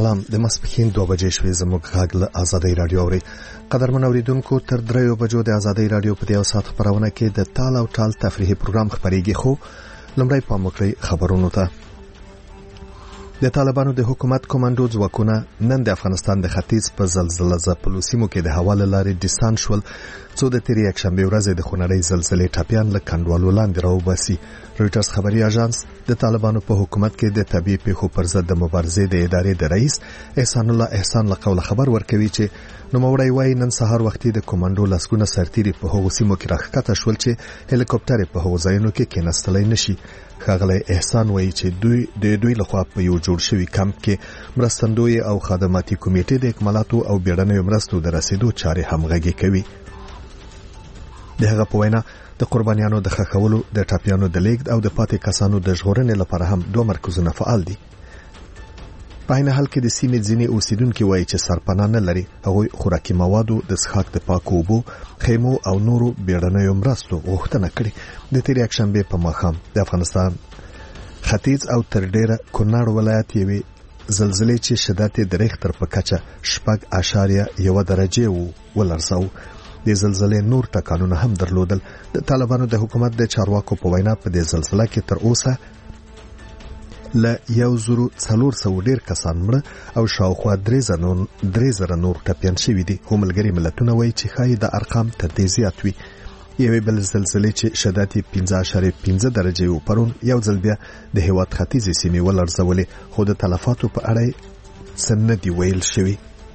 سلام د ماسپښین 2 بجې شوې زموږ غږ له آزادۍ رادیو اوري. قدرمن اوریدونکو تر 3 بجو د آزادۍ رادیو په یو ساعت خبرونه کې د تال او ټال تفریحي پروګرام خبريږي. خو لومړی پام وکړئ خبرونو ته. د طالبانو د حکومت کمانډو ځواکونه نن د افغانستان د ختیځ په زلزلې ځپلو سیمو کې د حواله لارې ډیسان شول څو د تیری یکشنبه ورځ د خونړۍ زلزلې ټاپیان له کنډوالو لاندې راوباسي. رويټرز خبري اژانس د طالبانو په حکومت کې د طبيعي پیښو پر ضد د مبارزې د ادارې د رئیس احسان الله احسان له قوله خبر ورکوي چې نوموړی وايي نن سهار وختي د کمانډو لاسګونه سرتيري په هغو سیمو کې راښکته شول چې هلیکوپټر په هغو ځایونو کې کېناستلای نشي. ښاغلی احسان وايي چې دوی لخوا په یو جوړ شوی کمپ کې مرستندوی او خدماتي کمیټې د اکمالاتو او بیړنیو مرستو د رسیدو چارې همغږي کوي. د هغه په وینا د قربانیانو د خښولو د ټاپیانو د لیږد او د پاتې کسانو د ژغورنې لپاره هم 2 مرکزونه فعال دي. په عین حال کې د سیمې ځینې اوسیدونکو وایي چې سرپناه نه لري. هغوی خوراکي موادو د څښاک د پاکو اوبو خیمو او نورو بیړنیو مرستو غوښتنه کړې. د تیر یکشنبه په ماښام د افغانستان ختیځ او تر ډیره کونړ ولایت یوې زلزلې چې شدت د ریختر په کچه 6.1 درجه ولرزاو. د زلزلې نور ټکانونه هم درلودل. د طالبانو د حکومت د چارواکو په وینا په دې زلزلې کې تر اوسه ل 1400 ډیر کسان مړه او شاوخوا 3000 نور ټپيان شوي دي. هم ملګری ملتونه وایي چې خای د ارقام تر دې زیات وي. یوې بل زلزلې چې شدت 5.5 درجه و پرون یو ځل بیا د هیواد ختیځې سیمې ولرزولې، خو د تلفاتو په اړه څه نه دی ویل شوی.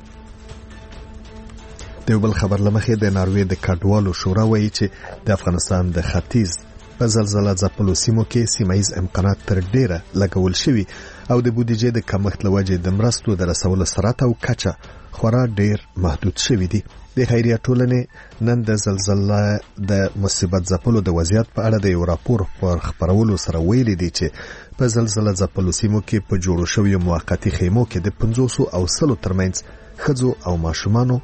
د بل خبر لمخې د ناروې د کډوالو شورا وایي چې د افغانستان د ختیځ په زلزلې ځپلو سیمو کې سیمایي امکانات تر ډیره لګول شوي او د بودیجې د کمښت لوجې د مرستو د رسولو سرعت او کچه خورا ډیر محدود شوی دي. د خیریه ټولنې نن د زلزلې د مصیبت ځپلو د وضعیت په اړه د یو راپور پر خبرولو سره ویلي دي چې په زلزلې ځپلو سیمو کې په جوړو شویو موقتی خیمو کې د 500 او 100 ترمنځ ښځو او ماشومانو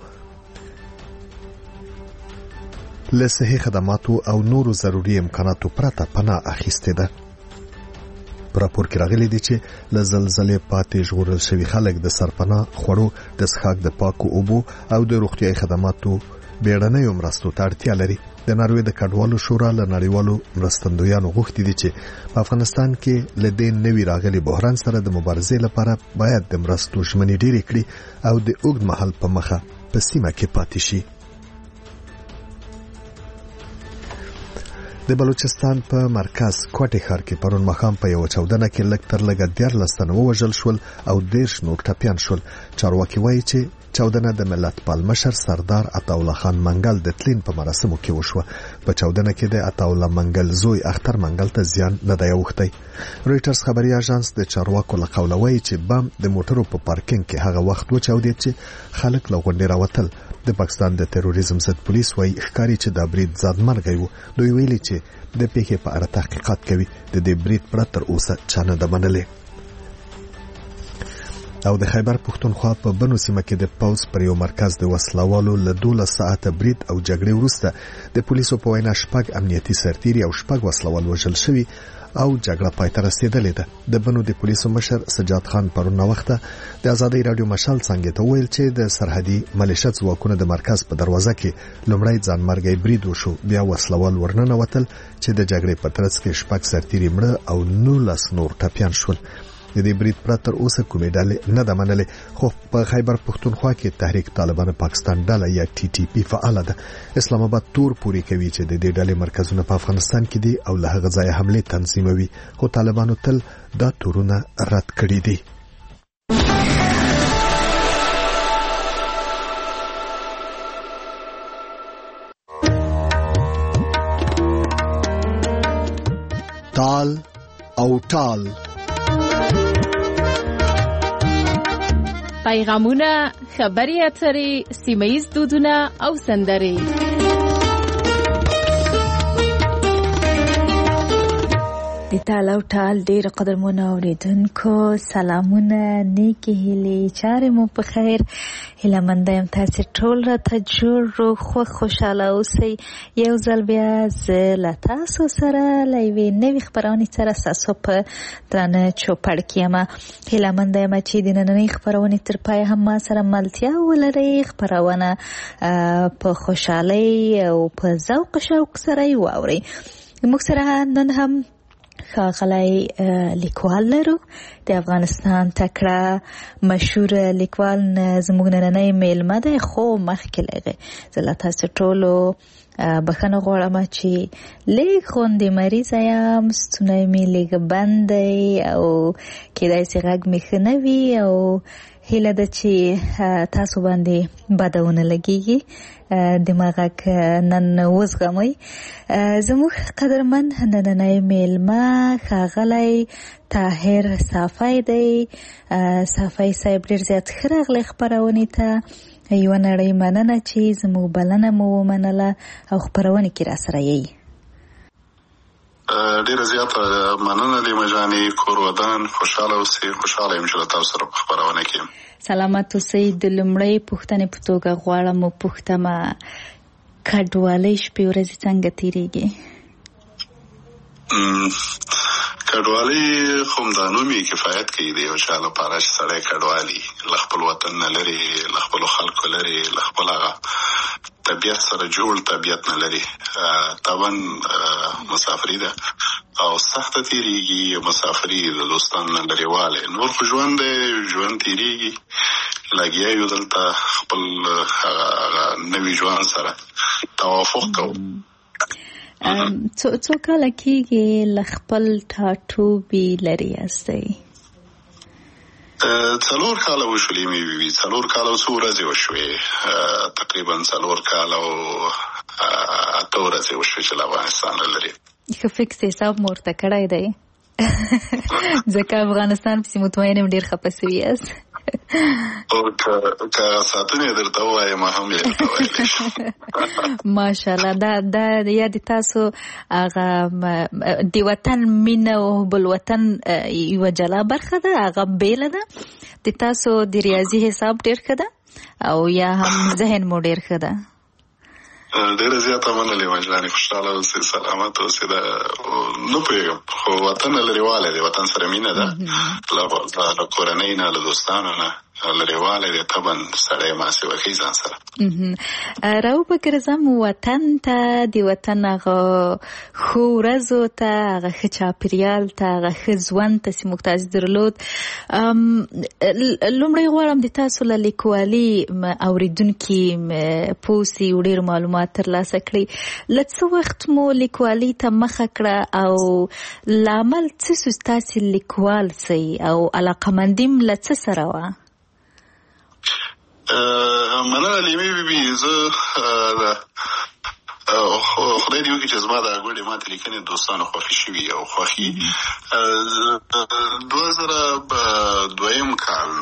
له صحي خدماتو او نورو ضروري امکاناتو پرته پناه اخیسته ده. پر راپور کې راغلي دي چې له زلزلې پاتې ژغورل شوي خلک د سرپناه خوړو د څښاک د پاکو اوبو او د روغتیايي خدماتو بیړنیو مرستو ته اړتیا لري. د ناروې د کډوالو شورا له نړیوالو مرستندویانو غوښتي دي چې په افغانستان کې له دې نوي راغلي بحران سره د مبارزې لپاره باید د مرستو ژمنې ډېرې کړي او د اوږد مهال په مخه په سیمه کې پاتې شي. د بلوچستان په مرکز کوټه ښار کې پرون مخام په یو چاودنه کې لږ تر لږه 14 تنه وژل شول او 10 نور ټپيان شول. چارواکي وایي چې چاودنه د ملت پال مشر سردار عطاالله خان منګل د تلین په مراسمو کې وشوه. په چاودنه کې د عطاالله منګل زوی اختر منګل ته زیان نه دی اوښتی. رويټرز خبري اژانس د چارواکو له قوله وایي چې بم د موټرو په پارکینګ کې هغه وخت وچاودید چې خلک له غونډې راوتل. د پاکستان د تروریزم ضد پولیس وایي ښکاری چې دا برید ځانمرګی و. دوی ویلي چې د پیښې په اړه تحقیقات کوي. د دې برید پر تر اوسه چا نه ده منلې. او د خیبر پښتونخوا په بنو سیمه کې د پوز پر یو مرکز د وسلوالو له 12 ساعته برید او جګړې وروسته د پولیسو په وینا 6 امنیتي سرتیري او 6 وسلوال وژل شوي او جګړه پای ته رسیدلې ده. د بنو د پولیسو مشر سجاد خان پرون وخته د آزادۍ رادیو مشال څنګه ته ویل چې د سرحدي ملیشیا ځواکونو د مرکز په دروازه کې لومړی ځانمرګي برید وشو، بیا وسلوال ورننه وتل چې د جګړې په ترڅ کې 6 سرتیري مړه او 19 نور ټپيان شول. د دې برید پر تر اوسه کومې ډلې نه ده منلې، خو په خیبر پښتونخوا کې تحریک طالبان پاکستان ډله یا TTP فعال ده. اسلام آباد تور پوری کوي چې د دې ډلې مرکزونه په افغانستان کې دي او له هغه ځایه حمله تنظیموي، خو طالبانو تل دا تورونه رد کړي دي. تال او ټال پیغامونه، خبري اترې، سیمه‌ییز دودونه او سندرې. د تعالی او تعالی ډیر قدرمنو اوریدونکو سلامونه نیکی هیلې چارې مو په خیر هیله مند یم تاسو ټول راته جوړ خو خوشاله اوسئ یو ځل بیا زه له تاسو سره له یوې نوې خپرونې سره ستاسو په درانه چوپړ کې یم هیله مند یم چې د نننۍ خپرونې تر پای هم ما سره ملتیا ولرئ خپرونه په خوشحالۍ او په ذوق شوق سره یې واورئ موږ سره نن هم ښاغلی لیکوال لرو د افغانستان تکړه مشهور لیکوال زموږ نننی میلمه دی خو مخکې لغه زه له تاسو ټولو بخښنه غواړم چې لږ غوندې مریضه یم ستونی مې لږ بند دی او کیدای شي غږ مې ښه نه وي او هیله ده چې تاسو باندې بده ونه لګیږي دماغک نن وزغمئ زموږ قدرمن نننی میلمه ښاغلی طاهر صافی دی صافی صاحب ډېر زیات ښه راغلی خپرونې ته یوه نړۍ مننه چې زموږ بلنه مو ومنله او خپرونې کې راسره یې ډیره زیاته مننه لیمه جانې کور ودان خوشحاله اوسئ خوشحاله یم چې له تاسو سره په خپرونه کې یم سلامت اوسئ د لومړۍ پوښتنې په توګه غواړم وپوښتمه کډوالۍ شپې ورځې څنګه تېرېږي کډوالۍ خو همدا نوم یې کفایت کوي د یو چا لپاره چې سړی کډوالي له خپل وطن نه لرې له خپلو خلکو لرې له خپل هغه طبیعت سره جوړ طبیعت نه لري طبعا مسافري ده او سخته تیریږي مسافري د دوستانو نه لرېوالی نور خو ژوند دی ژوند تیریږي لګیا یو دلته خپل نوي ژوند سره توافق کوو څو کاله کېږي له خپل ټاټوبي لرې یاستئ 4 کاله وشولې مې وي 4 کاله څو ورځې وشوې تقریبا 4 کاله او 8 ورځې وشوې چې له افغانستان لرې ښه فکس حساب مو ورته کړی دی ځکه افغانستان پسې مطمئن یم ډېر خفه سوي یاست او که ساعتونه درته ووایم هم یې درته ویلی شم ماشاءالله دا یا د تاسو هغه د وطن مینه او بلوطن یوه جلا برخه ده هغه بیله ده د تاسو د ریاضي حساب ډېر ښه ده او یا هم ذهن مو ډېر ښه ده ډېره زیاته منلې مجلانې خوشحاله اوسئ سلامت اوسئ نه پوهېږم خو وطن نه لرېوالی دی وطن سره مینه ده له کورنۍ نه له دوستانو نه لرېوالی دی طبعا سړی ماسې وښي ځان سره راوبګرځم وطن ته د وطن هغه ښو ورځو ته هغه ښه چاپېریال ته هغه ښه ژوند ته چې موږ تاسې درلود لومړی غواړم د تاسو له لیکوالي اورېدونکي پوسي او ډېر معلومات ترلاسه کړي له څه وخت مو لیکوالي ته مخه کړه او لامل څه سو ستاسې لیکوال سئ او علاقمندیم له څه سره وه مننه لیمې بیبي زه خدای دې وکړي چې زما د ګوډې ماتې لیکنې دوستانو خوښې شوي او خوښي 2002 کال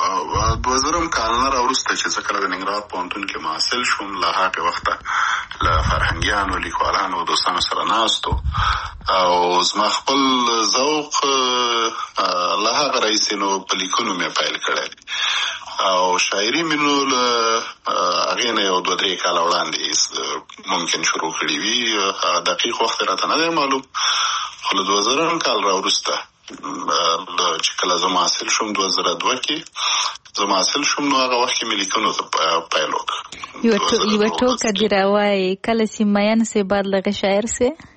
نه راوروسته چې زه کله د ننګرهار پوهنتون کې محصل شوم له هغې وخته له فرهنګیانو لیکوالانو دوستانو سره ناست او زما خپل ذوق له هغه راهیسې نو په لیکلو مې پیل کړی او شاعري مې نو له هغې نه یو 2-3 کاله وړاندې ممکن شروع کړي وي دقیق وخت راته نه دی معلوم خو له 2000 کال راوروسته چې کله زه محصل شوم 2002 کې زه محصل شوم نو هغه وخت کې مې لیکنو ته پیل وکړ یوه ټوکه دې راوایي کله چې مین سې بعد لغه شاعر سې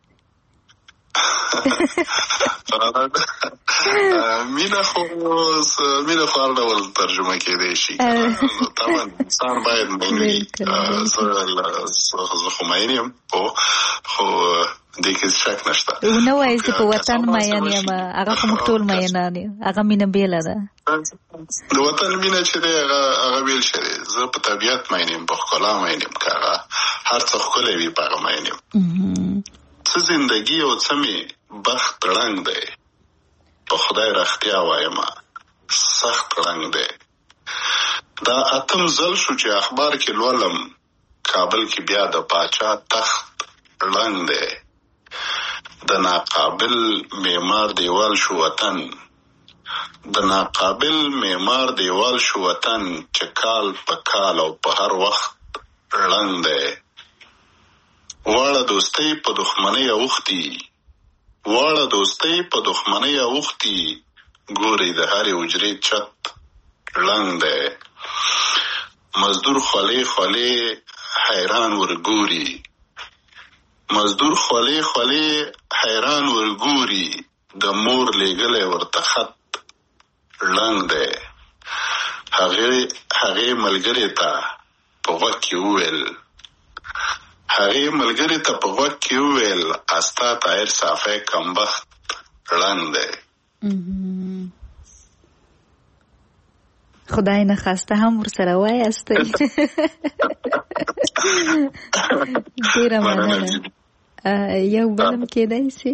مینه خو هر ډول ترجمه کېدی شي طبعا انسان باید مین وي زه خو مین یم خو دې کې شک نشته ونه وایي چې په وطن مین یم هغه خو موږ ټول مینان یو هغه مینه بیله ده د وطن مینه چې دی هغه بیل شوی زه په طبیعت مین یم په ښکلا مین یم که هغه هر څه ښکلی وي په هغه مین یم څه زندګي او څه مې بخت ړنګ دی په خدای رښتیا وایم سخت ړنګ دی دا 8م ځل شو چې اخبار کې لولم کابل کې بیا د پاچا تخت ړنګ دی د ناقابل معمار دیوال شو وطن، د ناقابل معمار دیوال شو وطن، چې کال په کال او په هر وخت ړنګ دی. واړه دوستۍ په دښمنۍ اوښتي، واړه دوستۍ په دښمنۍ اوښتي، ګوري د هرې حجرې چت ړنګ دی. مزدور خولې خولې حیران ورګوري، مزدور خولې خولې حیران ورګوري، د مور لېږلی ورته خط ړنګ دی. هغې ملګرې ته په غوږ کې وویل، هغې ملګرې ته په غوږ کې وویل، استا طاهر صافی کمبخت ړنګ دی. خدای نخواسته هم ورسره وایاستئ. ډېره مننه. یو بلم کېدای شي؟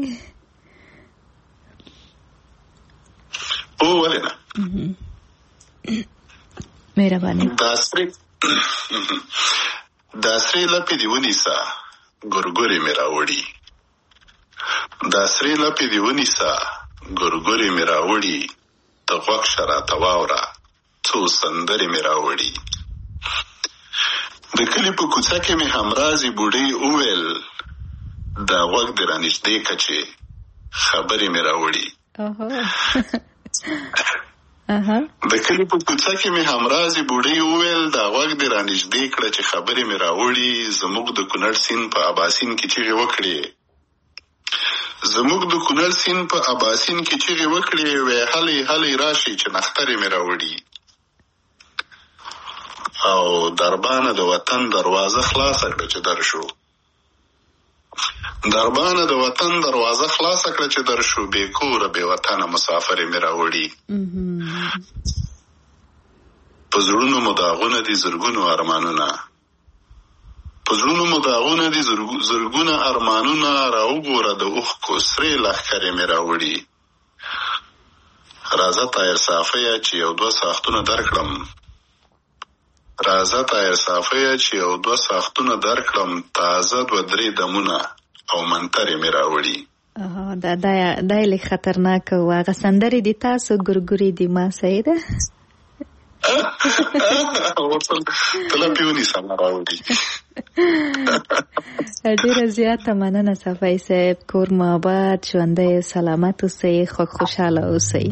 ولې نه، مهرباني. دا سرې لپې دې ونیسه، ګورګورې مې راوړي، دا سرې لپې دې ونیسه، ګورګورې مې راوړي، د غوږ شه راته واوره، څو سندرې مې راوړي. د کلي په کوڅه کې مې همرازې بوډۍ وویل، دا غوږ دې رانږدې که چې خبرې مې راوړي. د کلي په کوڅه کې مې همرازې بوډۍ وویل، دا غوږ دې رانږدې کړه چې خبرې مې راوړي. زموږ د کونړ سیند په اباسین کې چیغې وکړې، زموږ د کونړ سیند په اباسین کې چیغې وکړې، وی هلې هلې راشي چې نخترې مې راوړي. او دربانه د وطن دروازه خلاصه کړه چې درشو، دربانه د وطن دروازه خلاصه کړه چې درشو، بې کوره بې وطنه مسافرې مې راوړي. په زړونو مو داغونه دي زرګونو ارمانونه، په زړونو مو داغونه دي زرګونه ارمانونه، راوګوره د اوښکو سرې لښکرې مې راوړي. راځه طاهر صافیه چې یو دوه ساختونه درکړم، راځه طاهر صافیه چې یو دوه ساختونه درکړم، تازه دوه درې دمونه او منترې مې راوړي. دا یې لږ خطرناک و. هغه سندرې دي تاسو، ګورګورې دي ما. صحیح ده. تلپې ونیسه ما راوړي. ډېره زیاته مننه صفای صاحب. کور مو آباد، ژوندی سلامت اوسئ، خوشحاله اوسئ.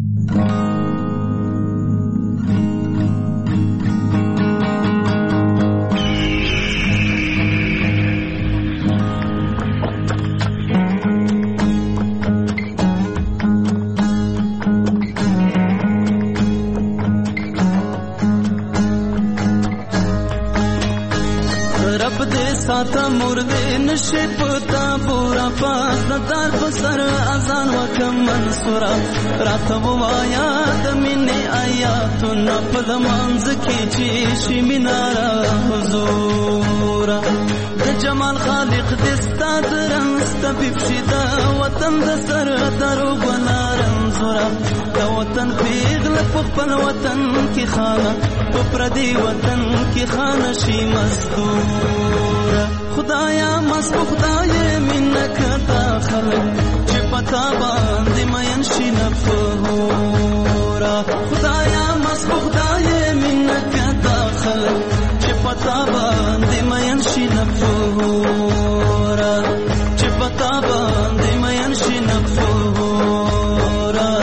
ساتا مرده نشی پتا پورا پاس ندار بسر ازان وکم منصورا راتا بوایا دمین آیاتون پل منز کی چیشی منارا حضورا د جمال خالق دستا درنست بفشدا وطن دسر درو بنا رنزورا دا وطن پیغل پخپل وطن کی خانه پپردی وطن کی خانه شی مزدورا خدایا مسکو خدای منک داخل چی پتا باندی مین شی نفهورا خدایا مسکو خدای منک داخل چی پتا باندی مین شی نفهورا چی پتا باندی مین شی نفهورا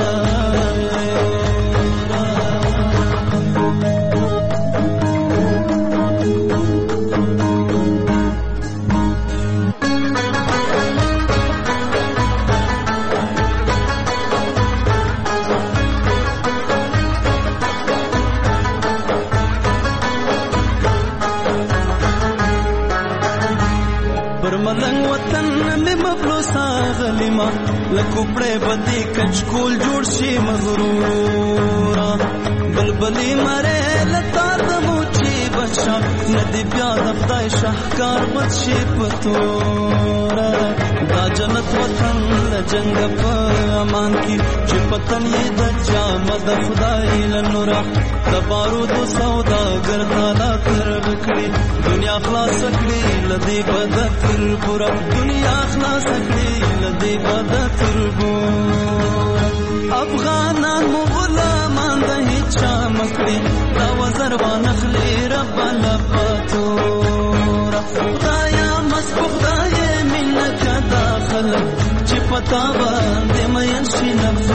لکوپڑے بدی کچکول جوڑ شی مغرورا بلبلی مرے لتار دموچی بچا ندی بیاد افدائی شاہکار بچی پتورا دا جنت وطن لجنگ پا امان کی چی پتن یہ دجا مد خدای لنورا دا بارود و سودا گردالا کر بکڑی دنیا دنیا خلاص کړي لدی بد تربور دنیا خلاص کړي لدی بد تربور افغانان غلامان د هیڅ مکړي دا وزر وانخلي رب لپاتور خدایا مسبوق دای منک داخل چې پتا باندې مین شي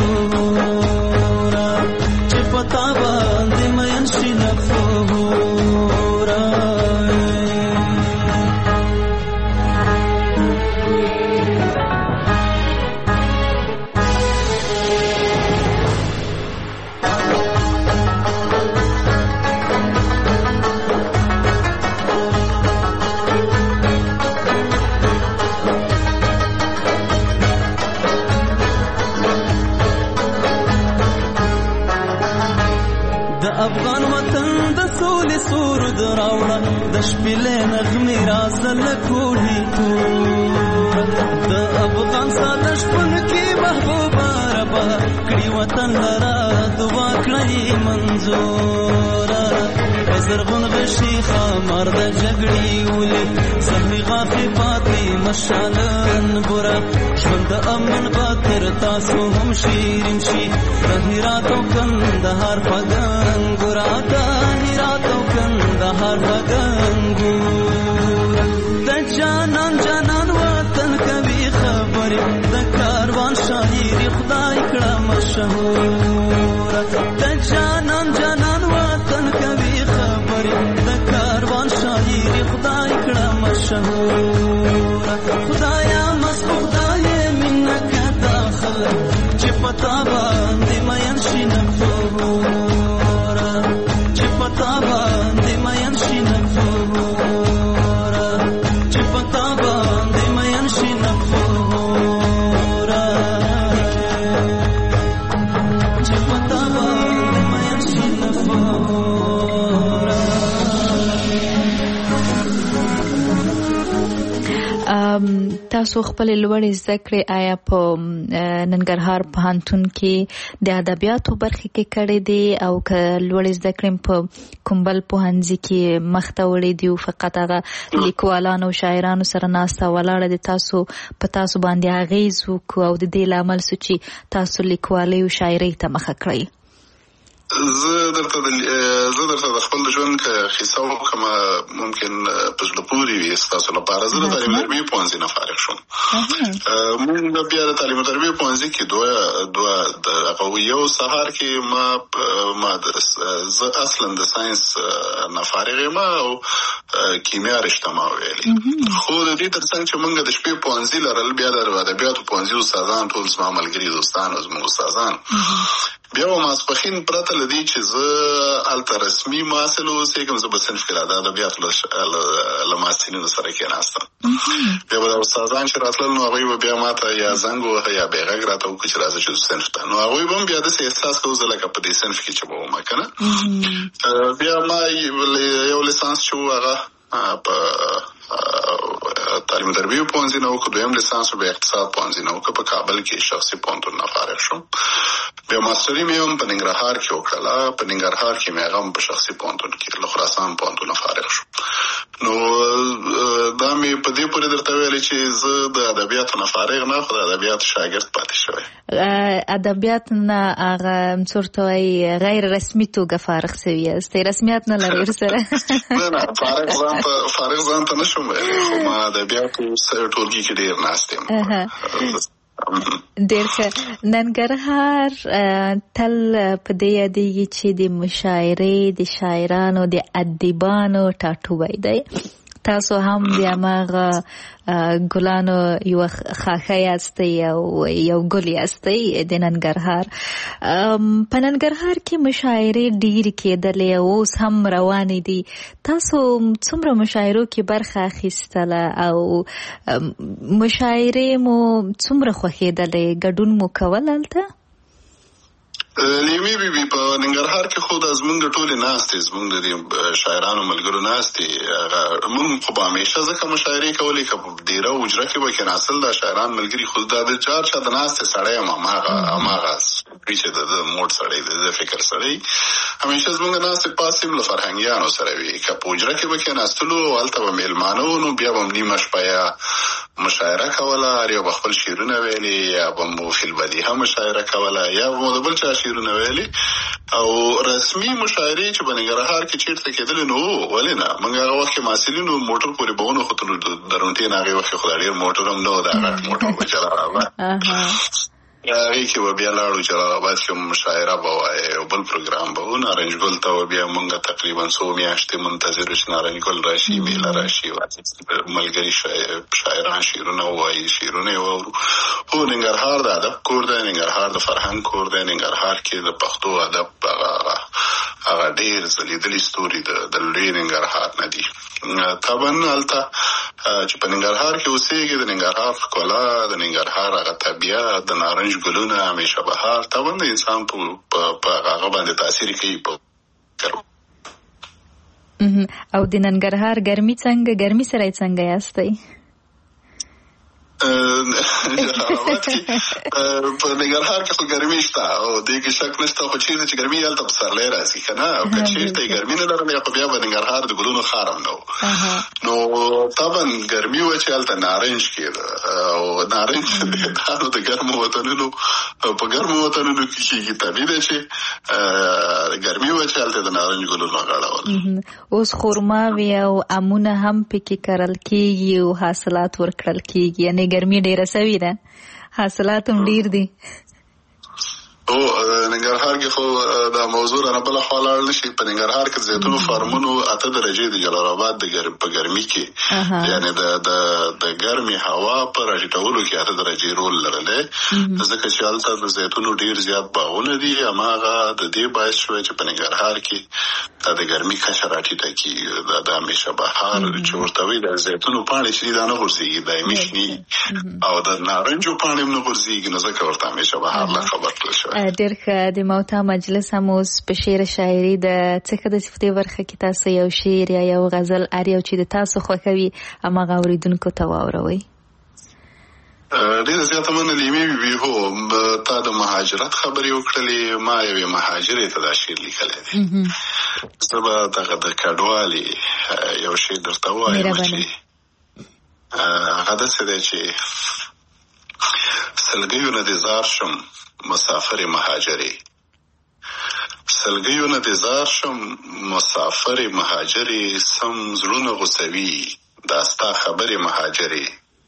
نفورا چې پتا باندې مین شي نفورا افغان وطن د سولې سرود راوړه د شپېلې نغمې راسل کوهي تور د افغان ساده شپون کې محبوبه ربه کړي وطن لرا دعا کړي منظوره زرغون غشي خمر د جګړې ولې زخمي غافي پاتې مشالن بورا ژوند د امن باتر تاسو هم شیرین شي د هرات او کندهار پګن ګورا د هرات او کندهار پګن ګور د جانان جانان وطن کوي خبرې د کاروان شاعر خدای کړه مشهور د جانان جانان وطن کوي د کاروان شاعر خدای کړه مشهور خدایا مسبوق دای منک داخل چې پتا باندې مین شي نفور چې پتا باندې مین شي نفور چې پتا باندې مین شي نفور چې پتا باندې مین شي نفور تاسو خپل لوړې زده کړې آیا په ننګرهار پوهنتون کې د ادبیاتو برخه کې کړې دي او که لوړې زده کړې په کومبل پوهنځي کې مخته وړې دي او فقط هغه لیکوالانو او شاعرانو سره ناسته ولاړه دي تاسو په تاسو باندې اغیز وکړو او د دې لامل څه چې تاسو لیکوالۍ او شاعرۍ ته مخه کړئ؟ زه درته د خپل ژوند کیسه وکړم ممکن په زړه پورې وي ستاسو لپاره. زه د تعلیم تربیې پوهنځي نه فارغ شوم. موږ بیا د تعلیم تربیې پوهنځي کې دوه یو سهار کې ما زه اصلا د ساينس نه فارغ یم او کیمیا رشته ما ویلې خو د دې ترڅنګ چې موږ د شپې پوهنځي لرل بیا د ادبیاتو پوهنځي استادان ټول زما ملګري دوستان او زموږ استادان بیا ماسپخین پرته لدی چې زه الته رسمي محصل اوسېږم زه به صنف کې د ادبیاتو له محصلینو سره کېناستم. بیا به استادان چې راتلل نو هغوی به بیا ماته یا زنګ ووهه یا بې غږ راته وکړي چې راځه چې صنف ته نو هغوی به هم بیا داسې احساس کوو زه لکه په دې صنف کې چې به وم که نه. بیا ما یو لیسانس چې و هغه په تعلیم تربیې پوهنځي نه وکړو دویم لیسانس به اقتصاد پوهنځي نه وکړو په کابل کې شخصي پوهنتون نه فارغ شوم. بیا ماستري مې هم په ننګرهار کې وکړله په ننګرهار کې مې هغه هم په شخصي پوهنتون کې له خراسان پوهنتون نه فارغ شوم. نو دا مې په دې پورې درته ویلې چې زه د ادبیاتو نه فارغ نه خو د ادبیاتو شاګرد پاتې شوی. ادبیات نه هغه څورته وایي غیر رسمي توګه فارغ شوي یاست رسمیت نه لري ورسره؟ نه فارغ ځان ته نه شم ویلی خو ما ادبیاتو ټولګي کې ډېر ناست یم. ډېر ښه. ننګرهار تل په دې یادېږي چې د مشاعرې د شاعرانو د ادیبانو ټاټوبی دی. تاسو هم د هماغه ګلانو یو خاخه یاستئ او یو ګل یاستئ د ننګرهار. په ننګرهار کې مشاعرې ډېرې کېدلې او اوس هم روانې دي. تاسو څومره مشاعرو کې برخه اخیستله او مشاعرې مو څومره خوښېدلې ګډون مو کول هلته؟ لیمې بیبي په ننګرهار کې خو د زمونږ ټولې ناستې زمونږ د شاعرانو ملګرو ناستې مونږ خو به همیشه ځکه مشاعرې کولې که په دیره حجره کې به کېناستل دا شاعران ملګري خو دا د چار چا د ناستې سړی یم هماغه چې د موټ سړی د فکر سړی همیشه زمونږ ناستې پاسې له فرهنګیانو سره وي. که په حجره کې به کېناستلو هلته به میلمانه وو نو بیا به هم نیمه شپه یا مشاعره کوله، هر یو به خپل شعرونه ویلي، یا به مو فی البدیهه مشاعره کوله، یا به مو د بل چا شعرونه ویلي. او رسمي مشاعرې چې په ننګرهار کې چېرته کېدلې نو ولې نه، موږ هغه وخت کې محصلینو موټر پورې به ونښتلو د رونټین هغې وخت کې خو دا ډېر موټر هم نه و، د هغه موټر به جلال آباد هغې کې به بیا لاړو جلال آباد کې مشاعره به وایې او بل پروګرام به و. نارنج ګل ته به بیا موږ تقریبا 100 میاشتې منتظر چې نارنج ګل راشي، میله راشي، ملګري شاعران شعرونه ووایي، شعرونه یې واورو. هو ننګرهار د ادب کور دی، ننګرهار د فرهنګ کور دی. ننګرهار کې د پښتو ادب هغه ډېر ځلېدلي ستوري د لوی ننګرهار نه دي. طبعا هلته چې په ننګرهار کې اوسېږي، د ننګرهار ښکلا، د ننګرهار هغه طبیعت، د نارنج ګلونه، همیشه بهار، طبعا د انسان په هغه باندې تاثیر کوي. او د ننګرهار ګرمي څنګه، ګرمي سره یې څنګه یاستئ؟ په ننګرهار کې خو ګرمي شته او دې کې شک نشته، خو چېرته چې ګرمي هلته پسرلی راځي که نه، او که چېرته یې ګرمي نه لرله خو بیا به ننګرهار د ګلونو ښار هم نه و. نو طبعا ګرمي وه چې هلته نارنج کېده، او نارنج د ګرمو وطنونو په ګرمو وطنونو کې کېږي. طبیعي ده چې ګرمي وه چې هلته د نارنج ګلونو غاړول. اوس خرماوې او امونه هم پکې کرل کېږي او حاصلات ورکړل کېږي، یعنې ګرمي ډېره سوې ده، حاصلات هم ډېر دي. او ننګرهار کې خو دا موضوع رانه بله خوا لاړ نه شي. په ننګرهار کې د زیتونو فارمونو 8 درجې د جلال آباد په ګرمي کې، یعنې د ګرمې هوا په راټیټولو کې 8 درجې رول لرلی، ځکه چې هلته د زیتونو ډېر زیات باغونه دي. هماغه د دې باعث شوی چې په ننګرهار کې دا د ګرمي کچه راټیټه کېږي. دا د همیشه بهار چې ورته وایي، د زیتونو پاڼې چې دي دا نه غورځېږي، دایمي شنې، او د نارنجو پاڼې هم نه غورځېږي، نو ځکه ورته همیشه بهار لقب ورکړل شوی. ډېر ښه. د موتا مجلس هم اوس په شعر شاعري د څه د صفتې برخه کې تاسو یو شعر یا یو غزل هر یو چې د تاسو خوښوي هماغه اورېدونکو ته واوروئ. ډېره زیاته مننه لیمې بي. هو تا د مهاجرت خبرې وکړلې، ما یوې مهاجرې ته دا شعر لیکلی دی. زه به دغه د کډوالي یو شعر درته ووایم چې هغه داسې دی چې سلګیو نه دې زار شم مسافر مهاجرې، سلګیو نه دې زار شم مسافر مهاجرې، سم زړونه غوڅوي دا ستا خبرې مهاجرې.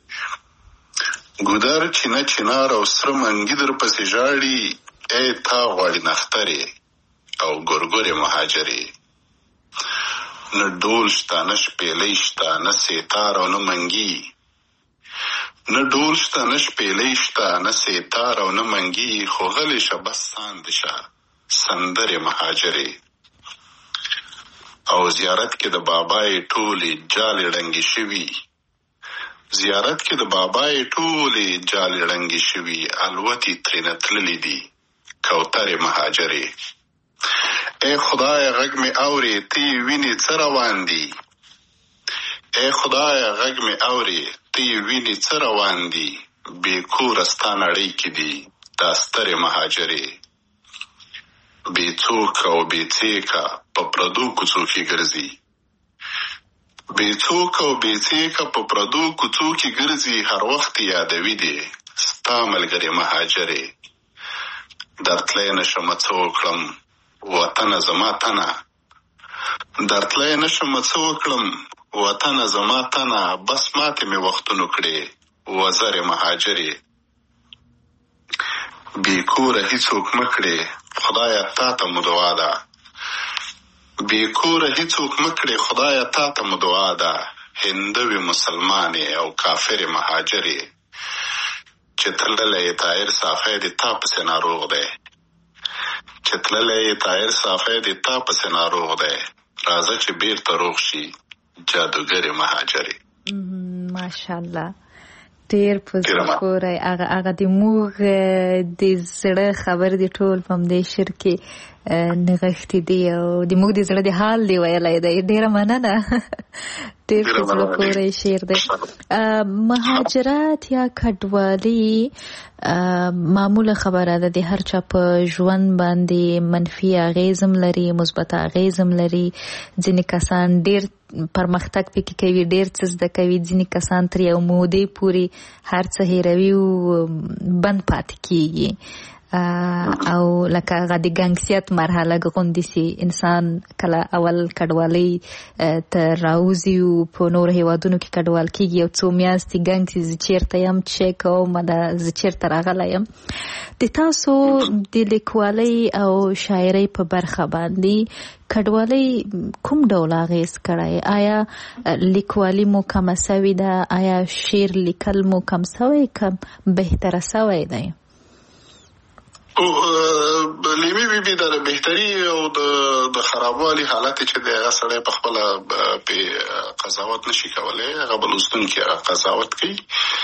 ګودر چینه چنار او سره منګي در پسې ژاړي، ای تا غواړي نخترې او ګورګورې مهاجرې. نه ډول شته، نه شپېلۍ شته، نه سیتار او نه منګي، نه ډول شته، نه شپېلۍ شته، نه سیتار او نه منګي، خو غلې شه بس ساند شه سندرې مهاجرې. او زیارت کې د بابای ټولې جالې ړنګې شوي، زیارت کې د بابای ټولې جالې ړنګې شوي، الوتې ترېنه تللې دي کوترې مهاجرې. ای خدایه غږ مې اورې، ته یې وینې څه روان دي، ای خدایه غږ مې اورې، ته یې وینې څه روان دي، بې کوره ستا نړۍ کې دي دا سترې مهاجرې. بې څوک او بې څېکه په پردو کوڅو کې ګرځي، بې څوک او بې څېکه په پردو کوڅو کې ګرځي، هر وخت یادوي دې ستا ملګرې مهاجرې. درتلی نشم څه وکړم وطنه زما تنه، درتلی نشم څه وکړم وطنه زما تنه، بس ماتې مې وختونو کړې وزرې مهاجرې. بې کوره هیڅوک مه کړې خدایه تا ته مو دعا ده، بې کوره هیڅوک مه کړې خدایه تا ته مو دعا ده، هندوې مسلمانې او کافرې مهاجرې. چې تللی یې طاهر صافی دې تا پسې ناروغ دی، چې تللی یې طاهر صافی دې تا پسې ناروغ دی، راځه چې بیرته روغ شي جادوګرې مهاجرې. ماشاءالله ډیر په پوره هغه د موږ د زړه خبر دی ټول په دې شعر کې نغښتې دي او د موږ د زړه د حال دی ویلی دی. ډیره مننه. ډیر په زړه پورې شعر دی. مهاجرت یا کډوالي معموله خبره ده، د هر چا په ژوند باندې منفي اغیزم لري، مثبت اغیزم لري. ځینې کسان ډیر پرمختګ پکې کوي، ډیر څه زده کوي، ځینې کسان تر یو مودې پورې هر څه هیروي او بند پاتې کیږي. او لکه هغه د ګنګسیت مرحله غوندې سي انسان کله اول کډوالۍ ته راوځي او په نور هیوادونو کې کډوال کیږي او څو میاشتې ګنګسي زه چیرته یم چې کوم زه چیرته راغلی یم. د تاسو د لیکوالۍ او شاعرۍ په برخه باندې کډوالۍ کوم ډول اغیز کړی؟ آیا لیکوالي مو کمه سوې ده؟ آیا شعر لیکل مو کم سوی کم بهتره سوی دی؟ لیمي بیبي د بهتري او د خرابوالي حالت چې د هغه سړی په خپله په قضاوت نشي کولی، هغه به لوستونکي هغه قضاوت کوي.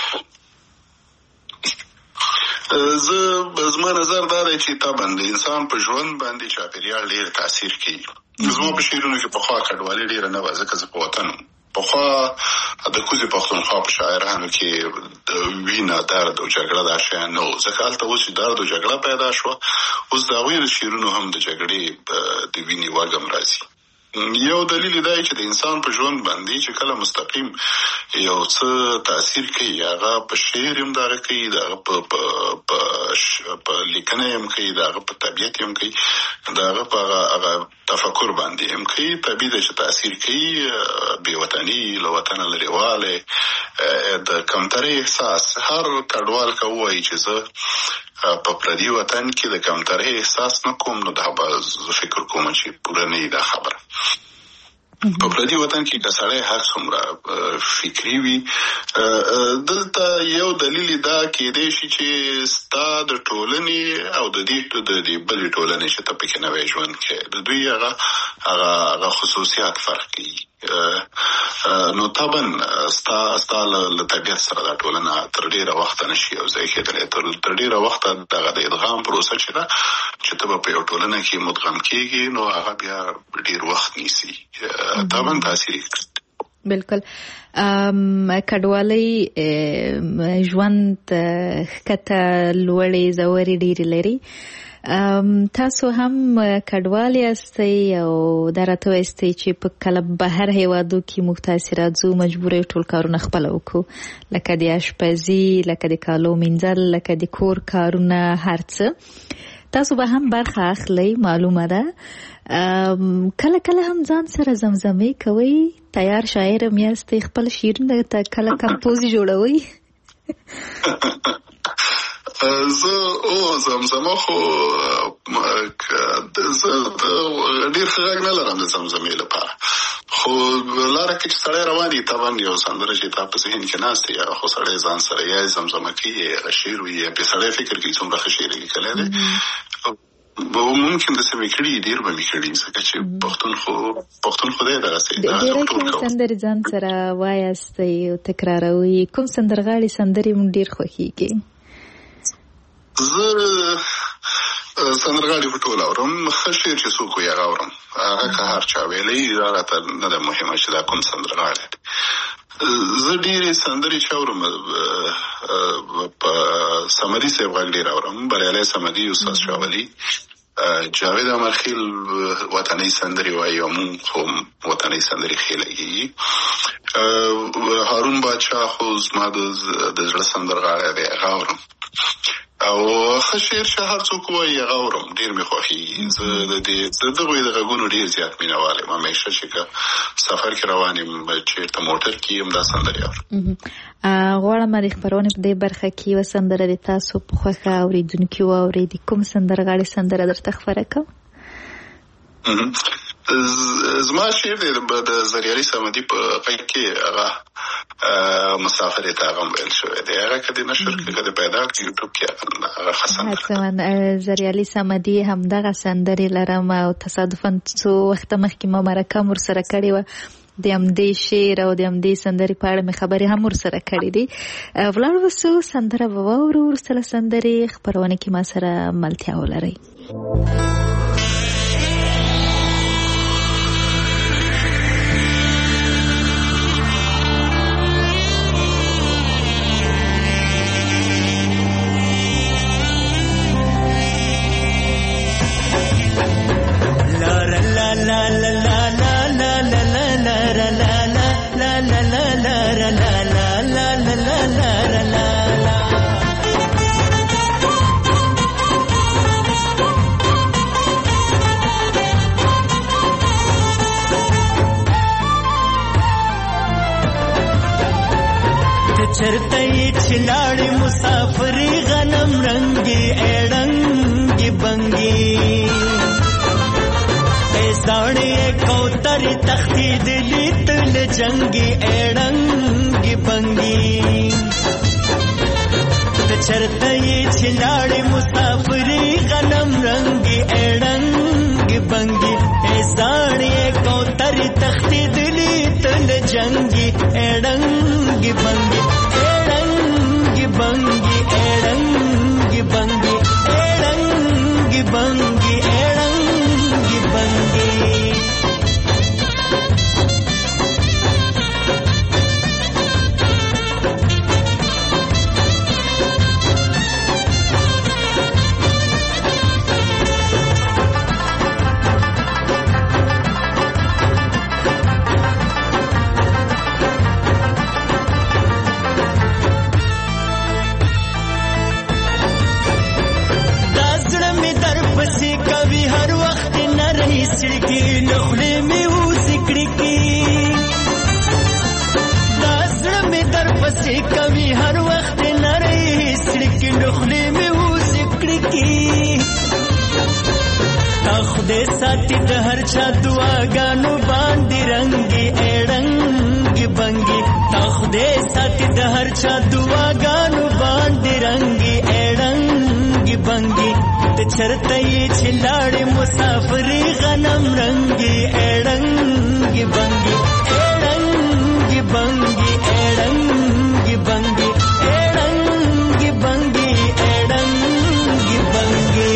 زما نظر دا دی چې طبعا د انسان په ژوند باندې چاپېریال ډېر تاثیر کوي. زما په شعرونو کې پخوا کډوالي ډېره نه وه، ځکه زه په وطن پخوا د کوزې پښتونخوا په شاعرانو کې د وینه درد او جګړه دا شیان نه وو، ځکه هلته اوس چې درد او جګړه پیدا شوه، اوس د هغوی د شعرونو هم د جګړې د وینې وږم راځي. یو دلیل دا چې د انسان په ژوند باندې چې کله مستقیم یو څه تاثیر کوي، هغه په شعر هم دغه کوي، دغه په لیکنه هم کوي، دغه په طبیعت هم کوي، دغه په هغه تفکر باندې هم کوي. طبیعي ده چې تاثیر کوي. بې وطني، له وطنه لرېوالی، د کمترۍ احساس. هر کډوال که ووایي چې زه په پردي وطن کې د کمترۍ احساس نه کوم، نو دا به زه فکر کوم چې پوره نه وي دا خبره. په پردي وطن کې که سړی هر څومره فکري وي، دلته یو دلیل دا کېدی شي چې ستا د ټولنې او د دې بلې ټولنې چې ته پکې نوی ژوند کوې، د دوی هغه خصوصیات فرق کوي. نو طبعا ستا له طبیعت سره دا ټولنه تر ډېره وخته نشي یو ځای کېدلی. تر ډېره وخته دغه د ادغام پروسه چې ده، چې ته به په یو ټولنه کې مدغم کېږي، نو هغه بیا ډېر وخت نیسي. طبعا تاثیر بالکل. کډوالۍ ژوند ښکته لوړې ژورې ډېرې لري. تاسو هم کډوال یاستئ او دا راته وایستئ چې په کله بهر هیوادو کې موږ تاثیرات زو مجبوره ټول کارونه خپله وکړو، لکه د اشپزي، لکه د کالو مینځل، لکه د کور کارونه، هر څه. تاسو به هم برخه اخلئ، معلومه ده. کله کله هم ځان سره زمزمې کوئ؟ تیار شاعر هم یاستئ، خپل شعرونه ته کله کمپوز جوړوئ؟ زه زمزمه خو زه ډېر ښه غږ نه لرم د زمزمې لپاره، خو لاره کې چې سړی روان وي، طبعا یو سندره چې تا په ذهن کې ناست دی، خو سړی ځان سره یا زمزمه کوي یا شعر وي، یا پې سړی فکر کوي څومره ښه شعر یې لیکلی دی. ممکن داسې مې کړي، ډېر به مې کړي، ځکه چې پښتون خو دی دغسې. ډېرې کوم سندرې ځان سره وایاستئ او تکراروئ؟ کوم سندرغاړي سندرې مو ډېر خوښېږي؟ زه سندرغاړي په ټول اورم، ښه شعر چې څوک وایي هغه اورم، هغه که هر چا ویلی دا راته نه ده مهمه چې دا کوم سندرغاړی دی. زه ډېرې سندرې چې اورم په صمدي صاحب غږ ډېر اورم، بریالی صمدي، استاد شاولي، جاوید امرخیل وطنۍ سندرې وایي او مونږ خو وطنۍ سندرې ښې لګېږي. هارون باچا خو زما د زړه سندرغاړی دی، هغه اورم. او ښه شعر چې هر څوک وایي هغه اورم، ډېر مې خوښېږي. زه د دغوی د غږونو ډېر زیات مینهوال یم. همیشه چې که سفر کې روان یم، چېرته موټر کې یم، دا سندرې اورم. غواړم د خپرونې په دې برخه کې یوه سندره د تاسو په خوښه اورېدونکي واورئ. د کوم سندرغاړي سندره درته خپره کړم؟ زما شعر دی د زریالي صمدي په غږ کې، هغه مسافر ته هغه ویل شوی دی. هغه که د نشر کې که د پیدا کړي یوټیوب کې، هغه ښه سندره. زریالي صمدي همدغه سندرې لرم او تصادفاً څو وخته مخکې ما مرکه هم ورسره کړې وه. د امدې شعر او د امدې سندرې په اړه مې خبرې هم ورسره کړې دي. ولاړ وسو سندره به واورو، وروسته له سندرې خپرونه کې ما سره ملتیا ولرئ. چرتئی چلاڑی مسافری غنم رنگی ایڑنگی بنگی اے ساڑی کوتری تختی دلی تل جنگی ایڑنگی بنگی چرتئی چلاڑی مسافری غنم رنگی ایڑنگی بنگی اے ساڑی کوتری تختی دلی تل جنگی ایڑنگی بنگی bangi erangi bangi erangi bangi erangi bangi سڑکی نخلے میں وہ سکڑی کی داسڑ میں در پسے کبھی ہر وقت نہ رہی سڑکی نخلے میں وہ سکڑی کی تا خدے ساتھی دا ہر چا دعا گانو باندی رنگی ایڑنگی بنگی تا خدے ساتھی دا ہر چا دعا گانو باندی رنگی ایڑنگی بنگی چرتئی چلاڑی مسافری غنم رنگی ایڑنگی بنگی ایڑنگی بنگی ایڑنگی بنگی ایڑنگی بنگی ایڑنگی بنگی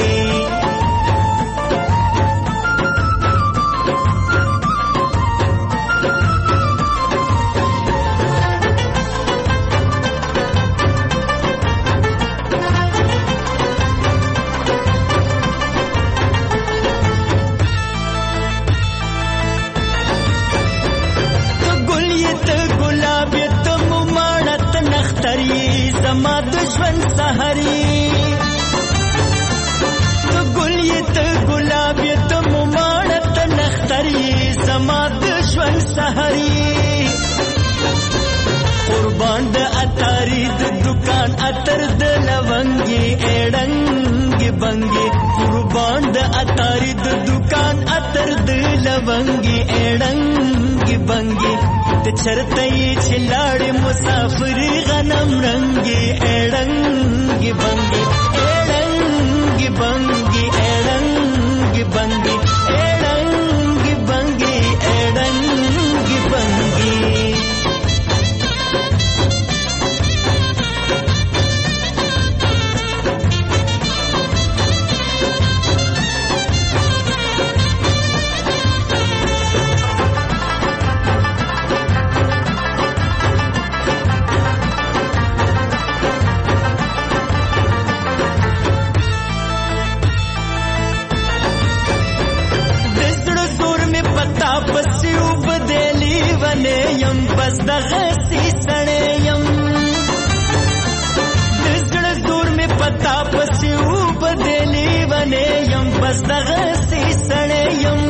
زما دشمن سحری تو گلیت گلابیت ممانت نختری زما دشمن سحری قربان د اتاری د دکان اتر د لونگی ایڑنگی بنگی قربان د اتاری د دکان اتر د لونگی ایڑنگی بنگی چرتئی چلاڑی مسافری غنم رنگی ایڑنگی بنگی ایڑنگی بنگی ایڑنگی بنگی ایڑنگی بنگی ایڑنگی بنگی بس دغسی سڑے یم دزڑ زور میں پتا پسی اوب دیلی بنے یم بس دغسی سڑے یم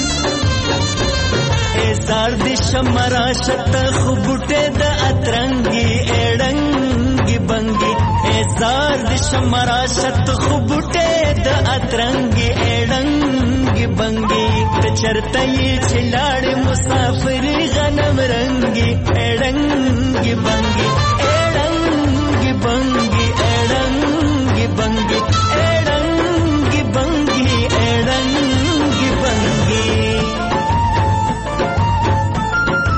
اے زار دش مراشت خوبوٹے د اترنگی ایڑنگی بنگی اے زار دش مراشت خوبوٹے د اترنگی ایڑنگی بنگی چرتئی چلاڑی مسافری غنم رنگی ایڑنگی بنگی ایڑنگی بنگی ایڑنگی بنگی ایڑنگی بنگی ایڑنگی بنگی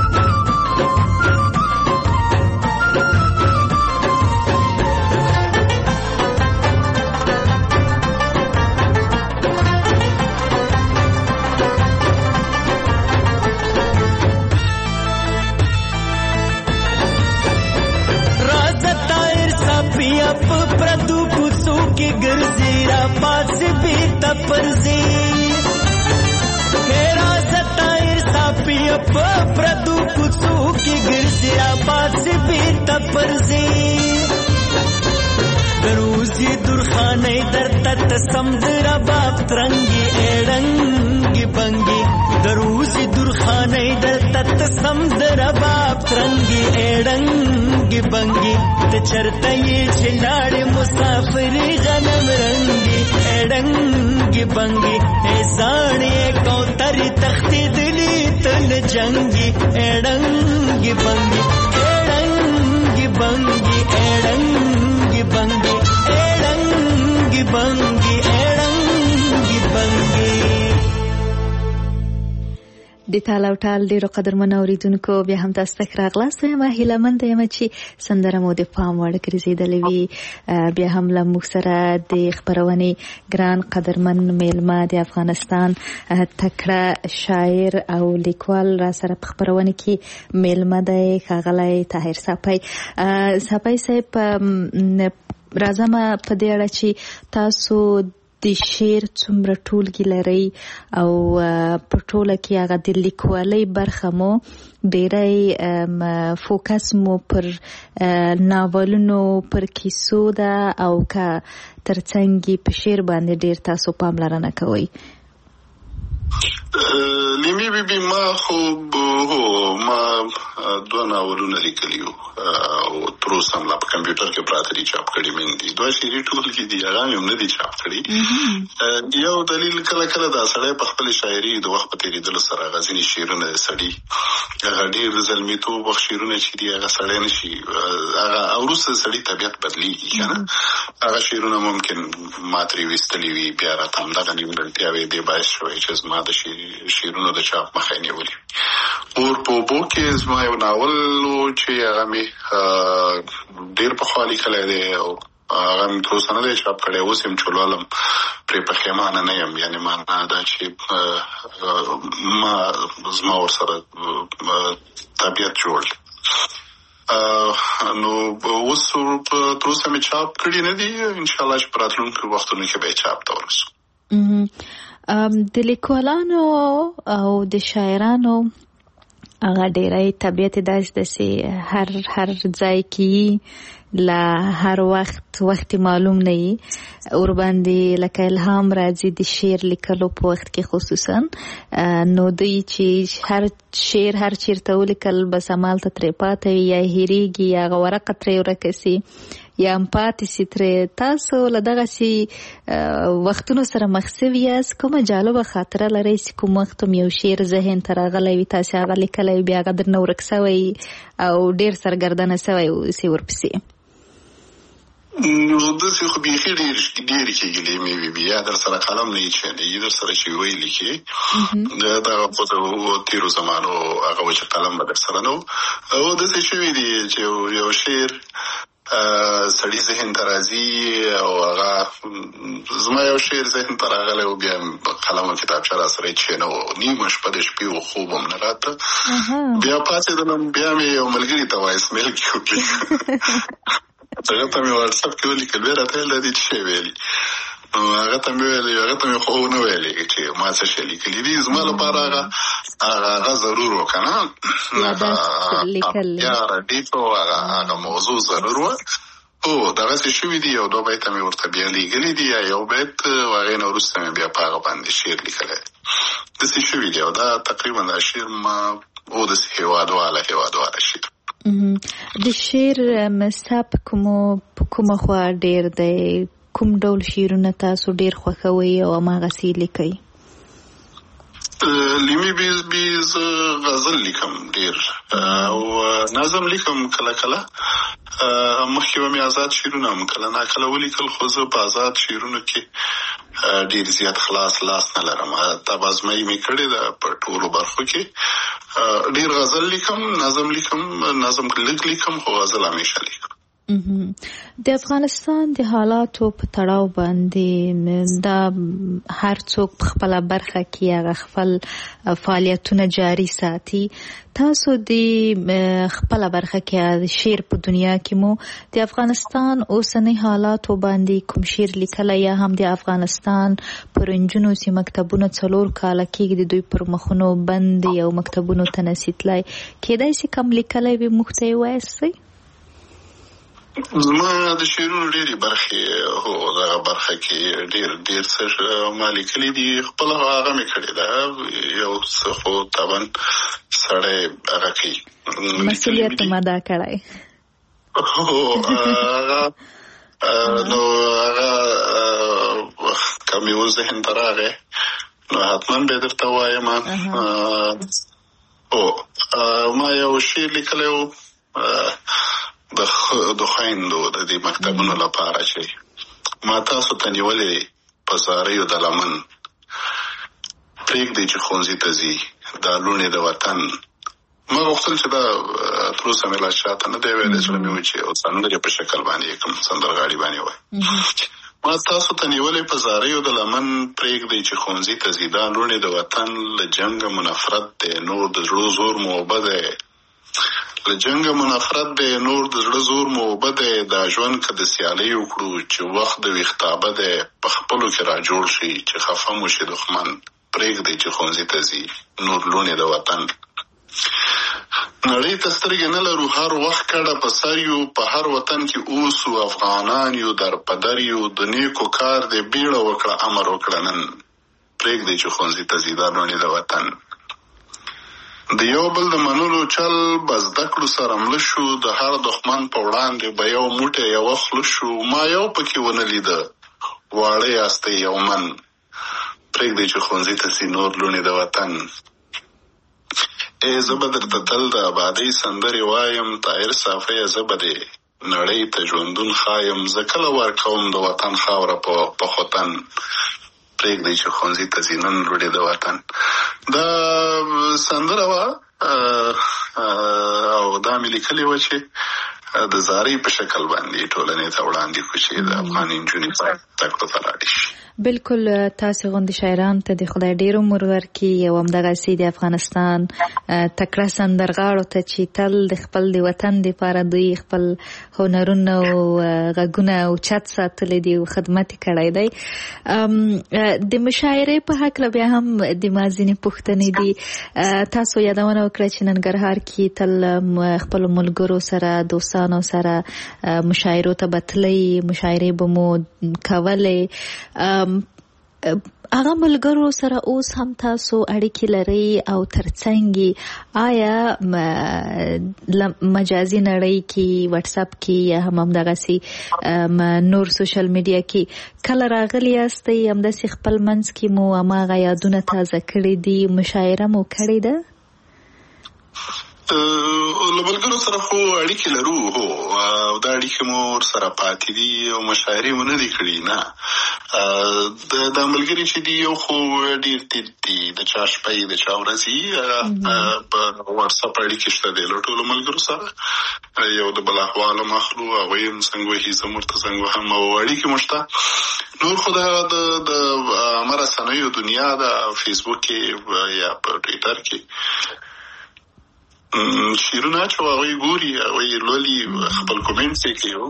کی ګرځي را پاس بي تپرزي میرا ستایر ساپی په پردو کوڅو کی ګرځي را پاس بي تپرزي دروزی درخانه در تت سمدر باب ترنگی ایڑنگی بنگی دروزی درخانه در تت سمدر باب ترنگی ایڑنگی بنگی تچرتای چلاڑ مسافری غنم رنگی ایڑنگی بنگی ایسانی کوتری تختی دلی تل جنگی ایڑنگی بنگی ایڑنگی بنگی ایڑنگی بنگی ایڑنگی بنگی ایڑنگی بنگی د تاله او ټال ډیرو قدرمنو اوریدونکو بیا هم تاسو ته راغلاست یم هیله مند یم چې سندره مو د پام وړ ګرځېدلې وي بیا هم له موږ سره د خپرونې ګران قدرمن میلمه د افغانستان تکړه شاعر او لیکوال را سره په خپرونې کې میلمه دی ښاغلی طاهر صاحب صاحب راځم په دې اړه چې تاسو د شعر څومره ټولګي لري او په ټوله کې هغه د لیکوالۍ برخه مو ډېری فوکس مو پر ناولونو پر کیسو ده او که ترڅنګ په شعر باندې ډېر تاسو پاملرنه کوئ لیمی بی ما خوب ما دو ناولونه لیکلی او تر اوسه هم لا په کمپیوټر کې پراته دي چاپ کړي مې دي دوه شعري ټولګي دي هغه هم نه دي چاپ کړي یو دلیل کله کله دا سړی په خپل شاعري د وخت په تېرېدلو سره غزني شعرونه سړي هغه ډېر زلمیتوب وخت شعرونه چې دي هغه سړی نشي هغه وروسته سړي طبیعت بدلیږي که نه هغه شعرونه ممکن ما ترې ویستلي وي بیا راته همدغه نیمګړتیاوې دې باعث شوی چې زما د شعرونو د چاپ مخه یې نیولې اور په اوبو کې زما یو ناول چې هغه مې ډېر پخوا لیکلی دی او هغه مې تر اوسه نه دی چاپ کړی اوس یم چې لولم پرې پښیمانه نه یم یعنې معنا دا چې زما ورسره طبیعت جوړ نو اوس تر اوسه مې چاپ کړي نه دي انشاءالله چې په راتلونکو وختونو کې به یې چاپ ته ورسو د لیکوالانو او د شاعرانو هغه ډېری طبیعت داسې ده چې هر ځای کې له هر وخت معلوم نه وي ورباندې لکه الهام راځي د شعر لیکلو په وخت کې خصوصا نو دوی چې هر شعر هر چیرته ولیکل بس همالته ترې پاته وي یا هېرېږي یا هغه ورقه ترې ورکه سي یا هم پاتې سي ترې تاسو له دغسې وختونو سره مخ سوي یاست کومه جالبه خاطره لرئ چې کوم وخت هم یو شعر ذهن ته راغلی وي تاسې هغه لیکلی بیا هغه درنه ورک سوی او ډېر سرګردنه سوی اوسې ورپسې نو داسې خو بیخي ډېرې کېږي مې وي یا در سره قلم نه یې در سره چې وی لیکې دغه په تېرو زمانو هغه و چې قلم به در سره نه و او داسې شوي دي چې یو شعر سړي ذهن ته راځي او هغه زما یو شعر ذهن ته راغلی و بیا قلم او کتابچه را سره یې کښېنه و نیمه شپه د شپې و خوب هم نه راته بیا پاڅېدلم بیا مې یو ملګري ته وایس میل کې وکړي هغه ته مې واټساپ کې ولیکل بیا راته ویل دا دې څه شی ویلي نو هغه ته مې خو نه ویلې چې ما څه شی لیکلي دي زما لپاره هغه ضرور و که نه یا ردیف و هغه موضوع ضرور و هو دغسې شوي دي یو دوه بیته مې ورته بیا لیکلي دي یا یو بیت هغې نه وروسته مې بیا په هغه باندې شعر لیکلی داسې شوي دي او دا تقریبا دا شعر ما داسې هېوادواله شعر د شعر ستا په کومه خوا ډېر دی کوم ډول شعرونه تاسو ډېر خوښوئ او هماغسې لیکئ لیمي بیز غزل لیکم ډېر او نظم لیکم کله کله مخکې به مې آزاد شعرونه هم کله ناکله ولیکل خو زه په آزاد شعرونو کې ډېر زیات خلاص لاس نه لرم تبازمۍ مې کړې ده په ټولو برخو کې ډېر غزل لیکم نظم لږ لیکم خو غزل همیشه لیکم د افغانستان د حالاتو په تړاو باندې دا هر څوک په خپل برخه کې هغه خپل فعالیتونه جاری ساتي. تاسو د خپل برخه کې د شعر په دنیا کې مو د افغانستان اوسنی حالاتو باندې کوم شعر لیکلی یا هم د افغانستان پر نجونو چې مکتبونه 4 کاله کېږي د دوی پر مخونو بند او مکتبونو ته نسیتلی کېدای شي کوم لیکلی وي موږ ته یې وایاستئ؟ زما د شعرونو ډېرې برخې دغه برخه کې ډېر څه ما لیکلي دي. خپله هغه مې کړې ده، یو څه خو طبعا سړی هغه کوي، مسؤلیت ما دا کړی. نو هغه که مې اوس ذهن ته راغی نو حتما به درته وایم. ما یو شعر لیکلی و د خویندو د دې مکتبونو لپاره چې ما تاسو ته نیولې په زاریو د لمن، پرېږدئ چې ښوونځي ته ځي دا لوڼې د وطن. ما غوښتل چې دا تر اوسه مې لا چاته نه دی ویلی، زړه مې و چې یو سندرې په شکل باندې یې کوم سندرغاړي باندې وایي. ما تاسو ته نیولې په زاریو د لمن، پرېږدئ چې ښوونځي ته ځي دا لوڼې د وطن. له جنګه مو نفرت دی نور د زړه زور مو اوبه دی، له جنګه مو نفرت دی نور د زړه زور مو اوبه دی. دا ژوند که د سیالۍ وکړو چې وخت د ویښتابه دی، په خپلو کې را جوړ شي چې خفه مو شي دښمن، پرېږدئ چې ښوونځي ته ځي نور لوڼې د وطن. نړۍ ته سترګې نه لرو هر وخت کډه په سر یو، په هر وطن کې اوسو افغانان یو در په در یو. د نیکو کار دی بیړه وکړه امر وکړه نن، پرېږدئ چې ښوونځي ته ځي دا لوڼې د وطن. د یو بل د منلو چل به زده کړو سره مله شو، د هر دښمن په وړاندې به یو موټی یوه خوله شو. ما یو پکې ونه لیده واړه یاستئ یو من، پرېږدئ چې ښوونځي ته ځي نور لوڼې د وطن. زه به درته تل د ابادۍ سندرې وایم، طاهر صافیه زه به دې نړۍ ته ژوندون ښایم. زه کله ورکوم د وطن خاوره په خوتن، پرېږدئ چې ښوونځي ته ځي نن لوڼې د وطن. دا سندره وه او دا مې لیکلې وه چې د زارۍ په شکل باندې ټولنې ته وړاندې کړو چې د افغان نجونې زده کړو ته لاړې شي. بالکل تاسو غوندې شاعران ته د خدای ډېر عمر ورکړي او همدغسې د افغانستان تکړه سندرغاړو ته چې تل د خپل د وطن دپاره دوی خپل هنرونه او غږونه اوچت ساتلی دي او خدمت یې کړی دی. د مشاعرې په هکله بیا هم د ما ځینې پوښتنې دي. تاسو یادونه وکړه چې ننګرهار کې تل خپلو ملګرو سره دوستانو سره مشاعرو ته به تلئ، مشاعرې به مو کولې. هغه ملګرو سره اوس هم تاسو اړیکې لرئ او ترڅنګ آیا مجازي نړۍ کې واتس اپ کې یا هم همدغسې نور سوشل میډیا کې کله راغلي یاستئ همداسې خپل منځ کې مو هماغه یادونه تازه کړي دي، مشاعره مو کړې ده؟ له ملګرو سره خو اړیکې لرو، هو، او دا اړیکې مو ورسره پاتې دي او مشاعرې مو نه دي کړي. نه، دا ملګري چې دي یو خو ډېر تیت دي، د چا شپې د چا ورځې په واتس اپ اړیکې شته دي له ټولو ملګرو سره، یو د بل احوال هم اخلو، هغوی هم څنګه وهي زه هم ورته څنګه وهم او اړیکې مو شته. نور خو د عامه رسنیو دنیا ده، فیسبوک کې یا په ټویټر کې شیرونه چې هغوی ګوري، هغوی لولي، خپل کومنټس یې کوي.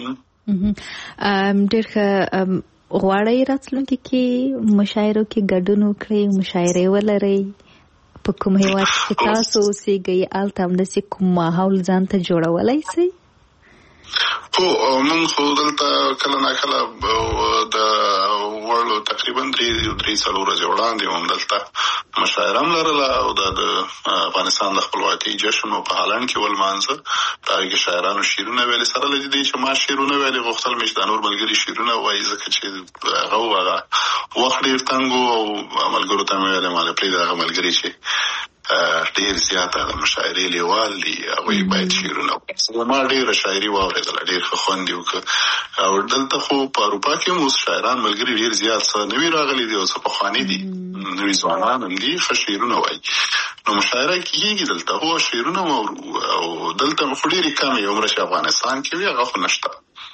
ډېر ښه. غواړئ راتلونکي کې مشاعرو کې ګډون وکړئ، مشاعرې ولرئ؟ په کوم هېواد کې تاسو اوسېږئ هلته همداسې کوم ماحول ځان ته جوړولی شئ؟ هو، موږ خو دلته کله ناکله د وړلو تقریبا 3-4 ورځې وړاندې هم دلته مشاعره هم لرله او د افغانستان د خپلواکۍ جشن په هالند کې ولمانځه. په هغې کې شاعرانو شعرونه ویلې، سره له دې چې ما شعرونه ویلې غوښتل مې چې دا نور ملګري شعرونه ووایي، ځکه چې هغه وخت ډېر تنګ و او ملګرو ته مې ویلې ما له پرېږده هغه ملګري چې ډېر زیاته د مشاعرې لیوال دي، هغوی باید شعرونه ما ډېره شاعري واورېدله، ډېر ښه خوند یې وکړه. او دلته خو په اروپا کې هم اوس شاعران ملګري ډېر زیات څه نوي راغلي دي او څه پخواني دي، نوي ځوانان هم دي، ښه شعرونه وایي. نو مشاعره کېږي دلته، هو شعرونه واورو او دلته خو ډېرې کمې عمره چې افغانستان کې وي هغه خو نشته.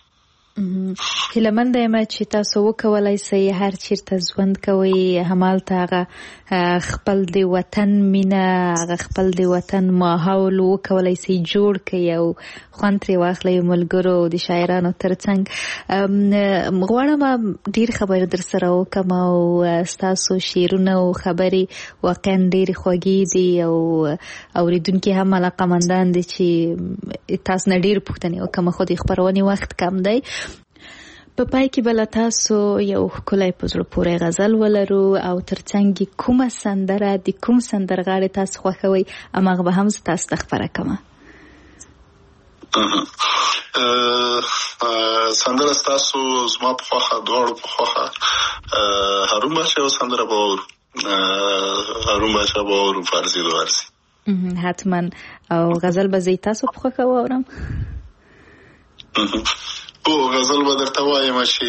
هیله منده یم چې تاسو وکولای سئ هر چیرته ژوند کوئ همالته هغه خپل د وطن مینه، هغه خپل د وطن ماحول وکولای سئ جوړ کړئ او خوند ترې واخلئ ملګرو د شاعرانو ترڅنګ. غواړم ډېر خبرې در سره وکړم او ستاسو شعرونه او خبرې واقعا ډېرې خوږې دي او اورېدونکي هم علاقه‌مندان دي چې تاسو نه ډېر پوښتنې وکړم، خو د خپرونې وخت کم دی. په پای کې بل تاسو یو ښکلی په زړه پورې غزل ولرو او ترڅنګ کومه سندره د کوم سندرغاړي تاسو خوښوئ هماغه به هم تاسو ته خپره کړم. سندره ستاسو زما په خوښه، دواړو په خوښه. هارون باشا سندره به واورو، هارون باشا به واورو، فارزي د وارزي حتما. او غزل به زه تاسو په خوښه واورم. غزل به درته وایم چې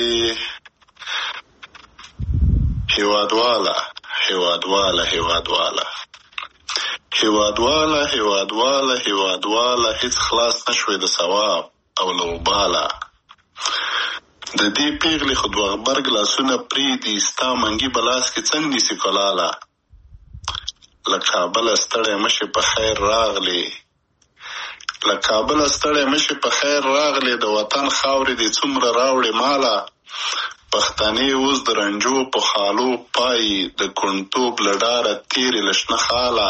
هیوادواله هیوادواله هیوادواله هیوادواله هیوادواله هیوادواله هیڅ خلاص نشوي د ثواب او لوباله د دې پیغلې خو دوه غبرګ لاسونه پریدي ستا منګي بلاس کې څنګه نیسي کلاله له کابله ستړی مشې په خیر راغلی له کابله ستړی مشې په خیر راغلی د وطن خاورې دې څومره راوړې ماله پښتنې اوس د رنجو په خالو پایي د کونټوب له ډاره تېرې له شنه خاله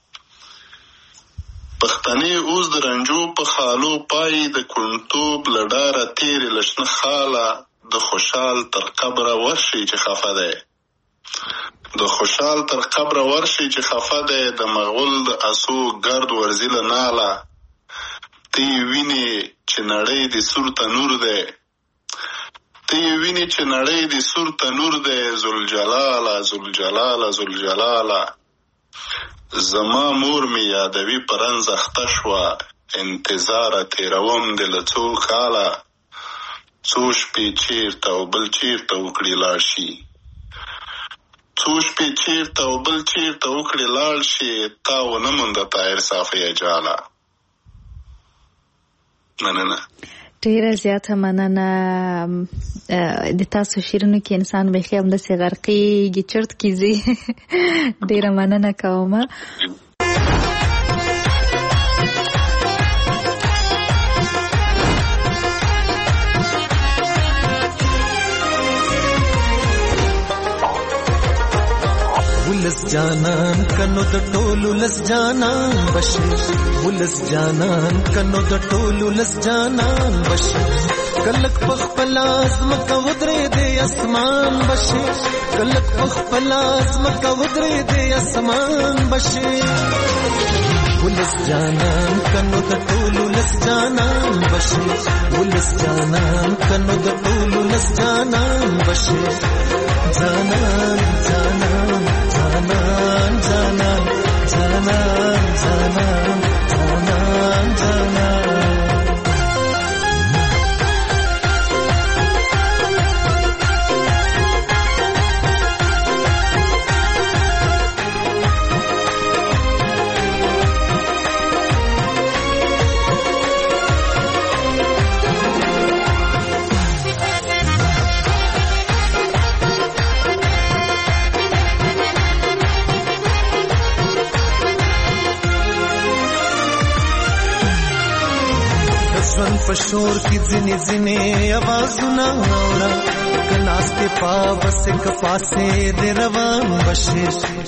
پښتنې اوس د رنجو په خالو پایي د کونټوب له ډاره تېرې له شنه خاله د خوشحال تر قبره ورشي چې خفه دی د خوشحال تر قبره ورشي چې خفه دی د مغول د اسو ګرد ورزي له ناله ته یې وینې چې نړۍ د سور تنور دی ته یې وینې چې نړۍ د سور تنور دی ذوالجلاله ذوالجلاله ذوالجلاله زما مور مې یادوي په رنځ اخته شوه انتظاره تېروم دې له څو کاله څو شپې چېرته او بل چېرته وکړي لاړ شي څو شپې چېرته او بل چېرته وکړي لاړ شي تا ونه مونده طاهر صافیه جاله. مننه، ډیره زیاته مننه. د تاسو شعرونو کې انسان بیخي همداسې غرقېږي، چرت کیږي. ډیره مننه کوم. ولس جانان کنو د ټولو لس جانان بشي ولس جانان کنو د ټولو لس جانان بشي کلک پخپل ازمکه ودرې دې اسمان بشي کلک پخپل ازمکه ودرې دې اسمان بشي ولس جانان کنو د ټولو لس جانان بشي ولس جانان کنو د ټولو لس جانان بشي جانان جانان جانان جانان جانان جانان جانان جانان پشور کی ځنې ځنې आवाजونه اورا کناسته پاوس کپاسه د روان بشي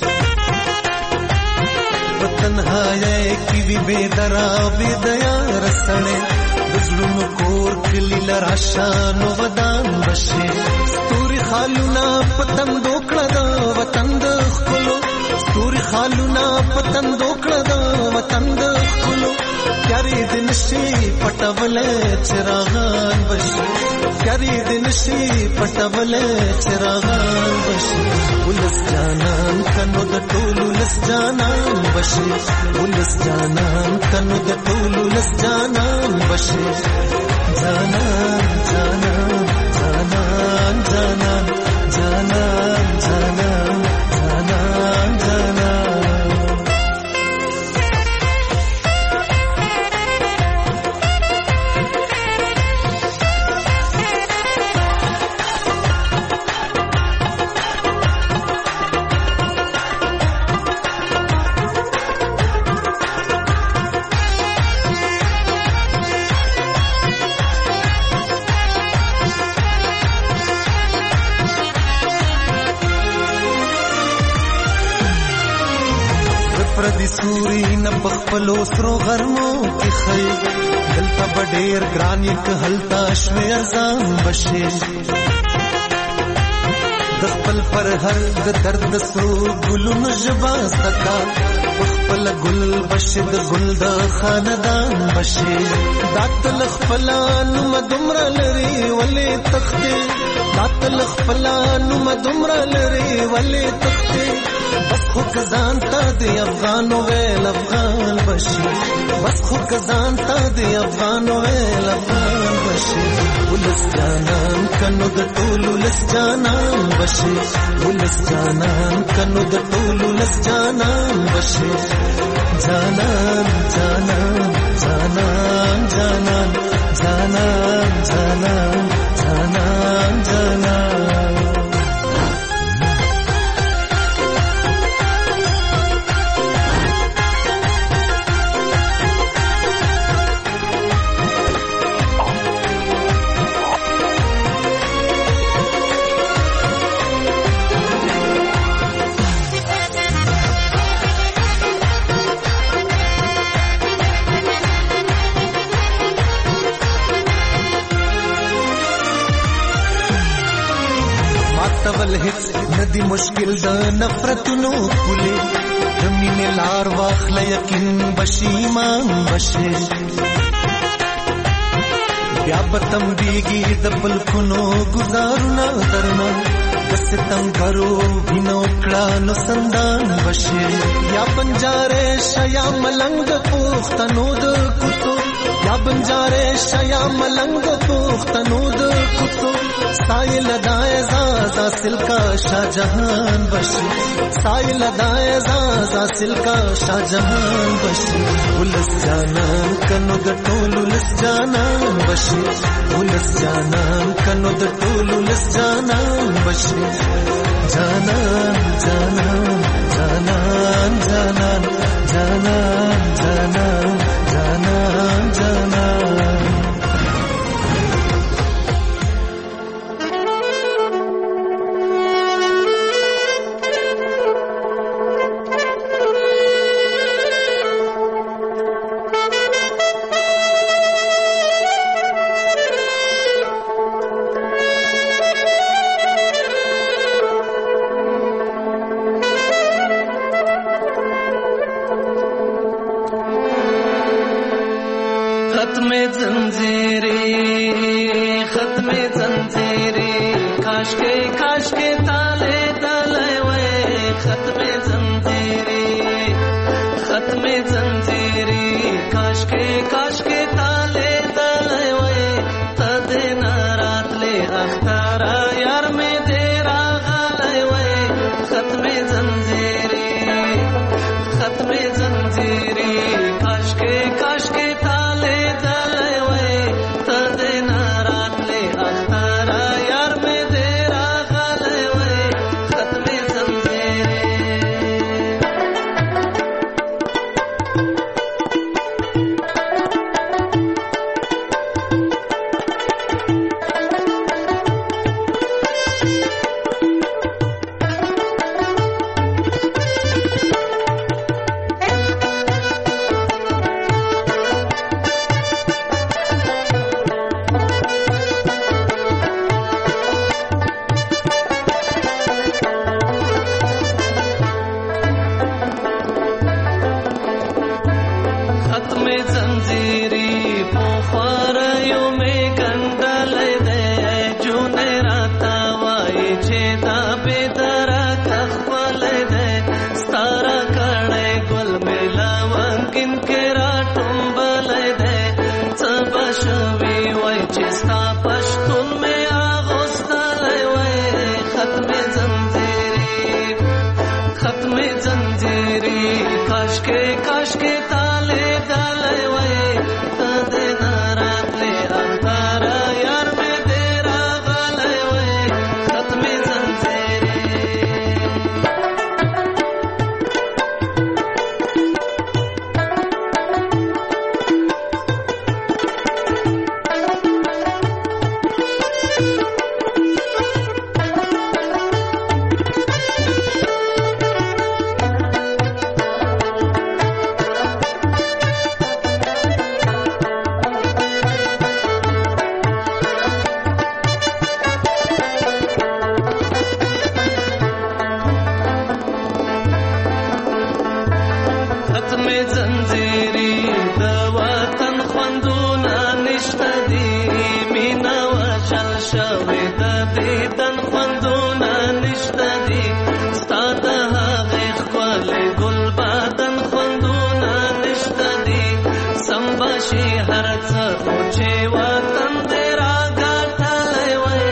وطنهای کی وی بے درا بے دیا رسړې بزړونو کور کلی لراشان ودان بشي ستوري خالونه پتن دوکړه د وطن د خلو ستوري خالونه پتن دوکړه د وطن د خلو پیاری دن شي پټول چراغان بشي پیاری دن نشي پټولې چراغان بشي ولس جانان کنو د ټولو لس جانان بشي ولس جانان کنو د ټولو لس جانان بشي جانان جانان جانان جانان جانان جانان جانان جانان پردی سوري نه پخپلو سرو غرمو کې خي دلته بډیر ګران یک هلتا شوي ارزان بشي د خپل پر هر د درد سرو ګلونو جبا سکا خپل ګل بشي د ګل د خاندان بشي داتل خپلان مدمر لري ولې تختي داتل خپلان مدمر لري ولې تختي بس خو کزان تا دی افغانو ویل افغان بشي بس خو کزان تا دی افغانو ویل افغان بشي ولس جانان کنو د ټولو لس جانان بشي ولس جانان کنو د ټولو لس جانان بشي جانان جانان جانان جانان جانان جانان جانان جانان تول هیڅ ندی مشکل د نفرتونو کولې زمين لار واخله یقین بشي مان بشي بیا بتم دیږي د بلکونو گزارونه درنه دستم کرو وینو کړه نو سندان بشي یا بنجاره شیا ملنګ پوښتنو د کوتو یا بنجاره شیا ملنګ پوښتنو د کوتو سایل دای زازا سلکا شاهجهان بشي سایل دای زازا سلکا شاهجهان بشي ولس جانان کنو د ټولو لس جانان بشي ولس جانان کنو د ټولو لس جانان بشي جانان جانان جانان جانان جانان جانان جانان جانان زنجیری پوخار یو می کندل دے جون شي هر څه چې وطن دې راګټلې وې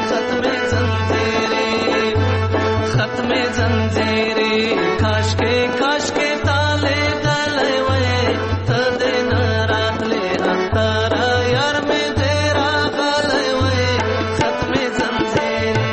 ختمې زنځیرې کاش کې تالې دلې وې ته دې نه راتلې اختر یار مې دې راغلې وې ختمې زنځیرې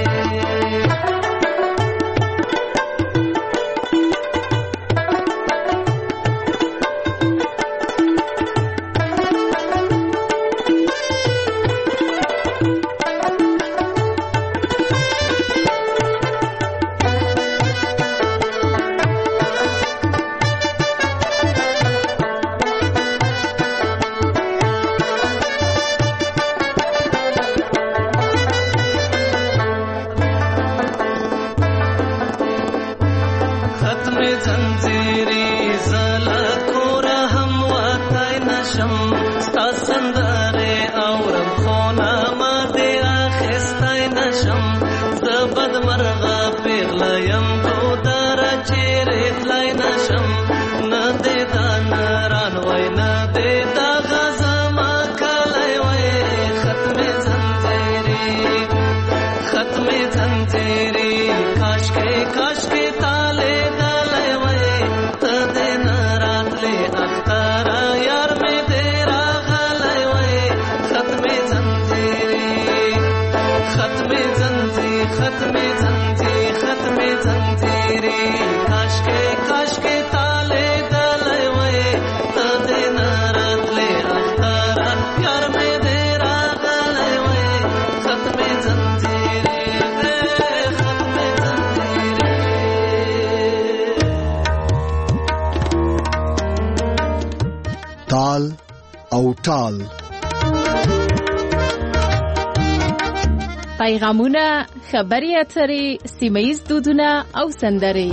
تال او ټال پیغامونه، خبري اترې، سیمه‌ییز دودونه او سندرې.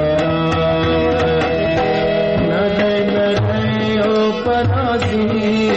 Radhe